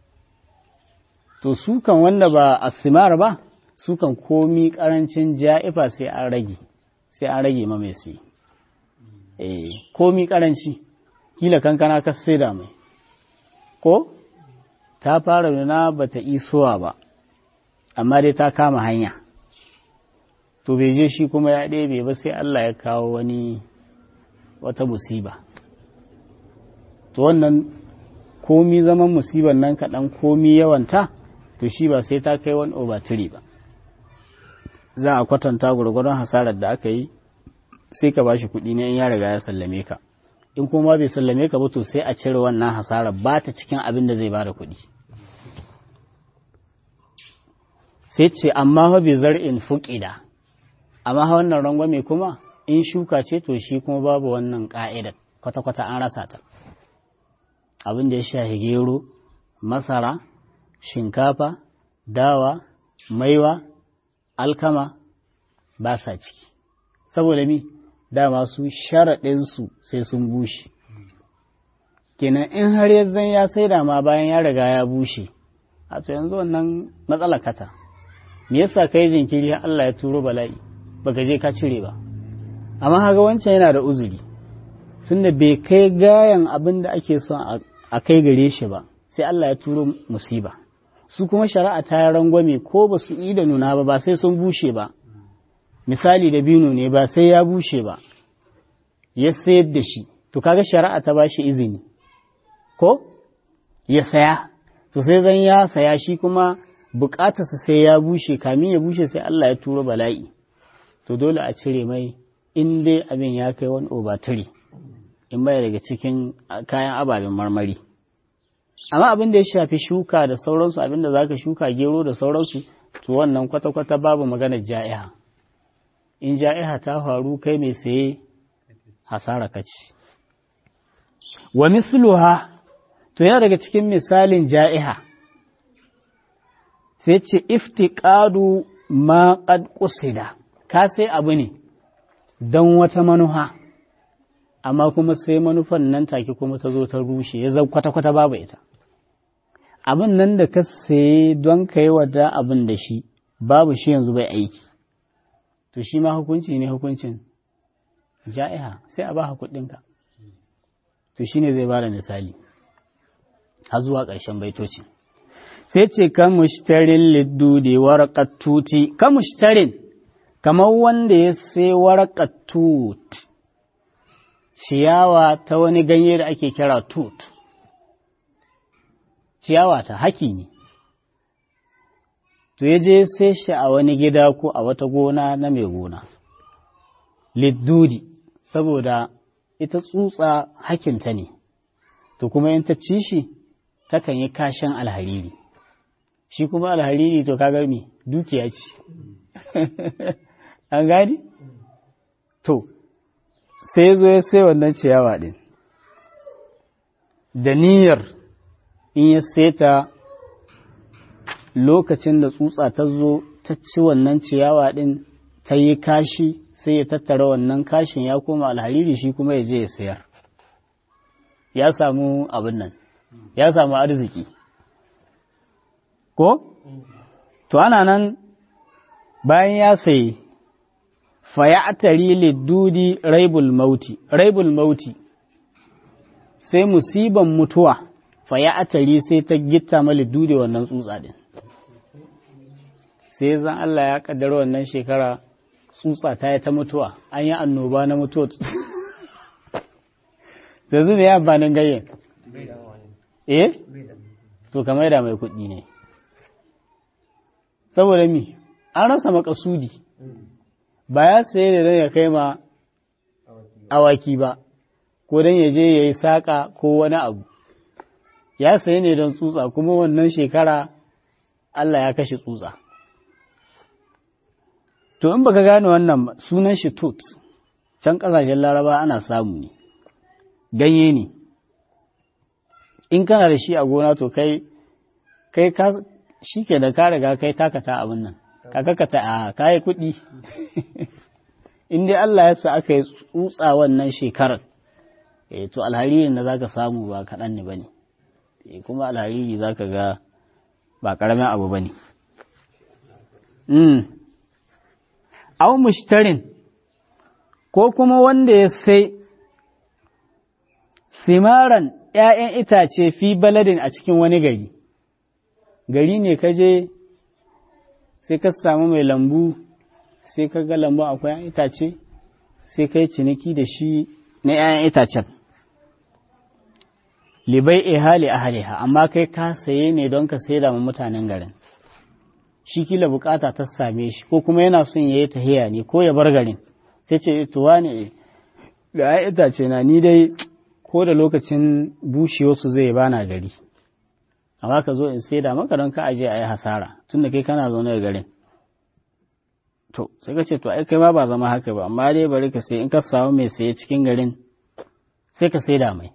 To su kan wanda ba a simar ba, su kan komi ƙarancin ja'ifa sai an rage, sai an rage ma mai sai. Eh, komi ƙaranci, kila kankana ka sai da mai. Ko? Ta fara nuna ba ta isowa ba, amma dai ta kama hanya. To bai je shi kuma ya ɗebe ba sai Allah ya kawo wani wata musiba. To wannan komi zaman musibar nan kaɗan komi yawanta, to shi ba sai ta kai wani over three ba. Za a kwatanta gwargwaron hasarar da aka yi, sai ka bashi kuɗi ne in ya riga ya sallame ka. In kuma bai sallame ka ba to sai a cire wannan hasarar ba ta cikin abin da zai bada kuɗi. Sai ce amma fa bi zar'in fuqida. Amma wannan rangwame kuma in shuka ce to shi kuma babu wannan ka'idar kwata-kwata an rasa ta. Abin da ya shahi gero, masara, shinkafa, dawa, maiwa, alkama ba sa ciki. Saboda mi dama su sharaɗinsu sai sun bushe. Kenan in har yanzu ya sai dama bayan ya riga ya bushe, a to yanzu wannan matsala kata. Me yasa kai jinkiri Allah ya turo bala'i baka je ka cire ba. Amma haga wancan yana da uzuri. Tunda bai kai gayan abin da ake son a kai gare shi ba, sai Allah ya turo musiba. su kuma shari'a ta yi rangwame ko ba su yi da nuna ba ba sai sun bushe ba misali da bino ne ba sai ya bushe ba ya sayar da shi to kaga shari'a ta ba shi izini ko ya saya to sai zan ya saya shi kuma bukatarsa sai ya bushe kamin ya bushe sai Allah ya turo bala'i to dole a cire mai in dai abin ya kai wani obatiri in bai daga cikin kayan ababen marmari amma abin da ya shafi shuka da sauransu abin da zaka shuka gero da sauransu to wannan kwata-kwata babu maganar ja'iha in ja'iha ta faru kai mai saye hasara kaci wa misluha to yana daga cikin misalin ja'iha sai ce iftiqadu ma qad qusida ka sai abu ne don wata manuha amma kuma sai manufan nan take kuma ta zo ta rushe ya zau kwata-kwata babu ita abin nan da ka saye don ka yi wada abin da shi babu shi yanzu bai aiki to shi ma hukunci ne hukuncin ja'iha sai a ba kuɗinka to shi ne zai ba da misali har zuwa ƙarshen baitoci sai ce ka mushtarin liddudi warqat tuti ka mushtarin kamar wanda ya sai warqat tut ciyawa ta wani ganye da ake kira tut ciyawa ta haki ne to ya je sai shi a wani gida ko a wata gona na mai gona liddudi saboda ita tsutsa hakinta ne to kuma in ta ci shi takan yi kashin alhariri shi kuma alhariri to kagar me dukiya ce an gani to sai zo ya sai wannan ciyawa din da niyyar in ya seta lokacin da tsutsa ta zo ta ci wannan ciyawa din ta yi kashi sai ya tattara wannan kashin ya koma alhariri shi kuma ya je ya sayar ya samu abin nan ya samu arziki ko to ana nan bayan ya sayi fayatari liddudi raibul mauti raibul mauti sai musiban mutuwa fayatari sai ta gitta ma liddudi wannan tsutsa din sai zan Allah ya kaddara wannan shekara tsutsa ta yi ta mutuwa an yi annoba na mutuwa sai zuwa ya amfanin gayyen eh to kamar da mai kuɗi ne saboda mi an rasa makasudi ba ya saye da don ya kai ma awaki ba ko don ya je ya yi saƙa ko wani abu ya saye ne don tsutsa kuma wannan shekara Allah ya kashe tsutsa to in baka gane wannan sunan shi tut can ƙasashen laraba ana samu ne ganye ne in kana da shi a gona to kai kai ka shi ke da ka riga kai takata abin nan ka kakata a kayi kuɗi in dai Allah ya sa aka yi tsutsa wannan shekarar eh to alharirin da zaka samu ba kaɗan ne bane eh kuma alhariri zaka ga ba ƙaramin abu bane mm aw mushtarin ko kuma wanda ya sai simaran ‘ya'yan itace fi baladin a cikin wani gari, gari ne ka je sai ka samu mai lambu sai ka ga lambu akwai ‘ya'yan itace sai ka yi ciniki da shi na ‘ya'yan itacen. Libai e hali a haliha, amma kai ka saye ne don ka sai da mutanen garin. Shi kila bukata ta same shi ko kuma yana son ya yi tahiya ne ko ya bar garin sai ce tuwa ne ga ‘ya'yan itace na ni dai ko da lokacin bushewarsu zai bana gari amma ka zo in saida maka don ka aje a yi hasara tun da kai kana zaune da garin to sai ka ce to ai kai ma ba zama haka ba amma dai bari ka sai in ka samu mai saye cikin garin sai ka saida mai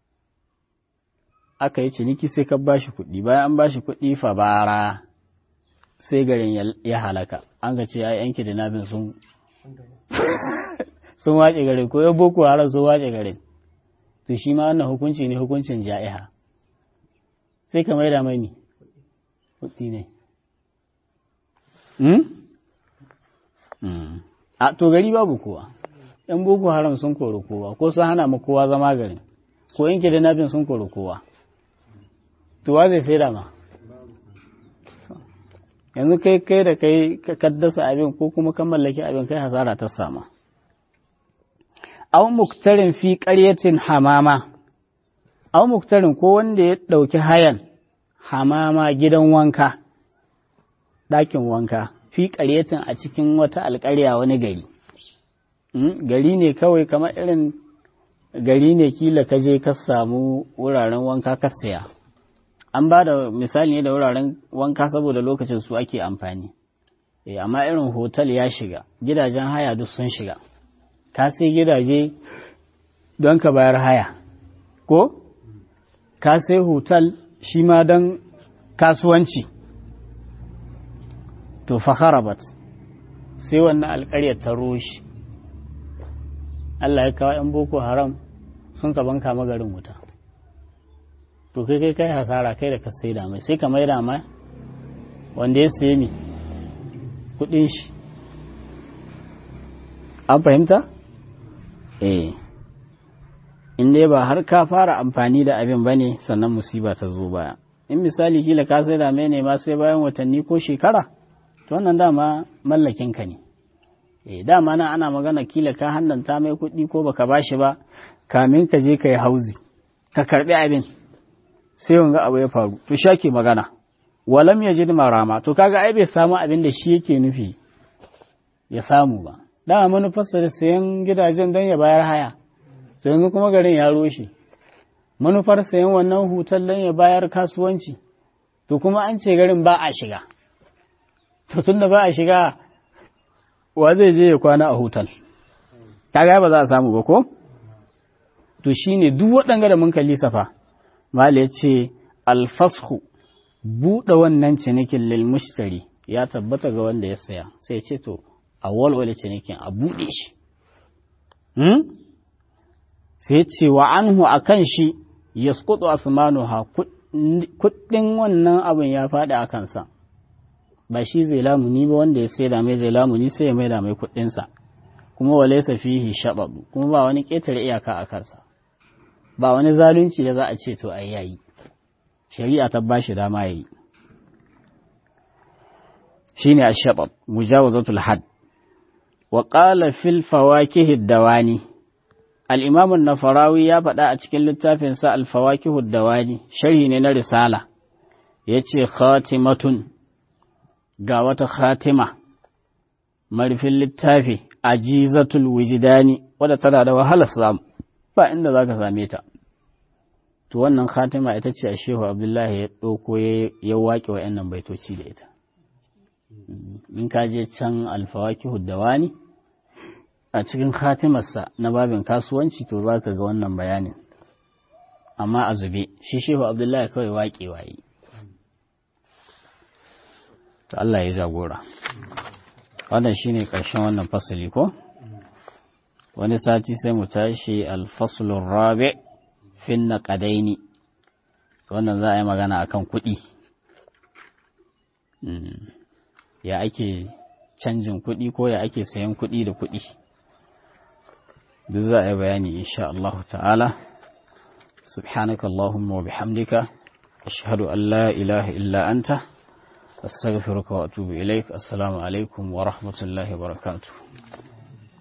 aka yi ciniki sai ka bashi kuɗi bayan an bashi kuɗi fa bara sai garin ya halaka an ka ce ai yanki da nabin sun sun wace garin ko ya boko haram sun wace garin to shi ma wannan hukunci ne hukuncin ja'iha sai ka maida mai ni kuɗi ne a to gari babu kowa ‘yan boko haram sun kori kowa ko sun hana mu kowa zama garin ko yanke da nafin sun kori kowa to wa zai sai da ma yanzu kai kai da kai ka kaddasa abin ko kuma ka mallaki abin kai hasara ta sama. Aw muktarin fi qaryatin hamama, aw muktarin ko wanda ya ɗauki hayan hamama gidan wanka, ɗakin wanka, fi qaryatin a cikin wata alƙarya wani gari. Gari ne kawai kamar irin gari ne kila ka je ka samu wuraren wanka ka saya. An ba da misali ne da wuraren wanka saboda lokacin su ake amfani. E, amma irin hotel ya shiga, gidajen haya duk sun shiga. Ka sai gidaje don ka bayar haya, ko? Ka sai hotel shi ma don kasuwanci. To fa kharabat sai wannan alƙaryar ta roshi. Allah ya kawo ‘yan Boko Haram sun ka banka magarin wuta. To kai kai kai hasara kai da ka sai da mai sai ka mai da mai wanda ya sayi mi kudin shi. An fahimta? Eh. In dai ba har ka fara amfani da abin ba ne sannan musiba ta zo baya. In misali kila ka sai da mai ne ma sai bayan watanni ko shekara, to wannan dama mallakin ka ne. Eh dama nan ana magana kila ka hannanta mai kuɗi ko baka bashi ba kamin ka je ka yi hauzi ka karbi abin. Sai wanga abu ya faru to shake magana walam yajid marama to kaga ai bai samu abin da shi yake nufi ya samu ba. Dama manufarsa da sayan gidajen don ya bayar haya, to yanzu kuma garin ya roshe. Manufar sayan wannan hutar don ya bayar kasuwanci, to kuma an ce garin ba a shiga. To tun da ba a shiga, wa zai je ya kwana a hutar? Kaga ba za a samu ba ko? To shine duk waɗanga da mun kalli safa. Mali ya ce alfashu buɗe wannan cinikin lil mushtari ya tabbata ga wanda ya saya, sai ce to a walwale cinikin a buɗe shi. Hmm? Sai ce wa anhu a kan shi ya skudu asmanuha kuɗin wannan abin ya faɗi a kansa. Ba shi zai lamuni ba wanda ya sai da mai zai lamuni sai ya mai da mai kuɗinsa. Kuma wa laysa fihi shaɗaɗu kuma ba wani ƙetare iyaka a kansa. Ba wani zalunci da za a ce to ai yayi. Shari'a ta bashi dama yayi. Shine ash-shaɗaɗ mujawazatul hadd. Wa qala fil fawakih ad-dawani al-imam an-nafarawi ya faɗa a cikin littafin sa al-fawakih ad-dawani sharhi ne na risala yace khatimatun ga wata khatima marfin littafi ajizatul wujdani wadda tana da wahalar samu ba inda zaka same ta. To wannan khatima ita ce a Shehu Abdullahi ya ɗauko ya waƙe wa'annan baitoci da ita. In ka je can al-fawakih ad-dawani a cikin khatimarsa na babin kasuwanci to za ka ga wannan bayanin amma a zube shi Shehu Abdullahi kawai waƙe waye. To Allah ya jagora. Wannan shine ƙarshen wannan fasali ko? Wani sati sai mu tashi al-faslur rabi' fi naqadaini. Wannan za a yi magana akan kuɗi. Ya ake canjin kuɗi ko ya ake sayan kuɗi da kuɗi. Duk za a yi bayani insha Allah ta'ala. Subhanaka Allahumma wa bihamdika ashhadu an la ilaha illa anta astaghfiruka wa atubu ilaik. Assalamu alaikum wa rahmatullahi wa barakatuh.